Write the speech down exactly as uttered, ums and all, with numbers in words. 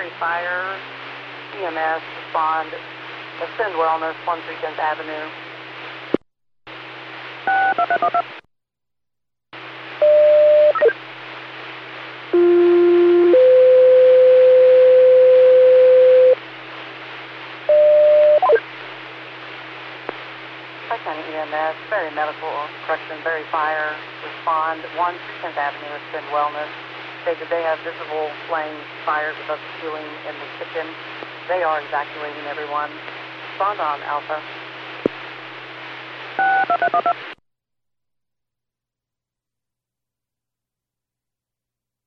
Free Fire, E M S, respond, Ascend Wellness, one three tenth Avenue. County E M S, Berry Medical, Correction, Berry Fire, respond, one three tenth Avenue, Ascend Wellness. Stated they have visible flames, fires above the ceiling in the kitchen. They are evacuating everyone. Respond on Alpha.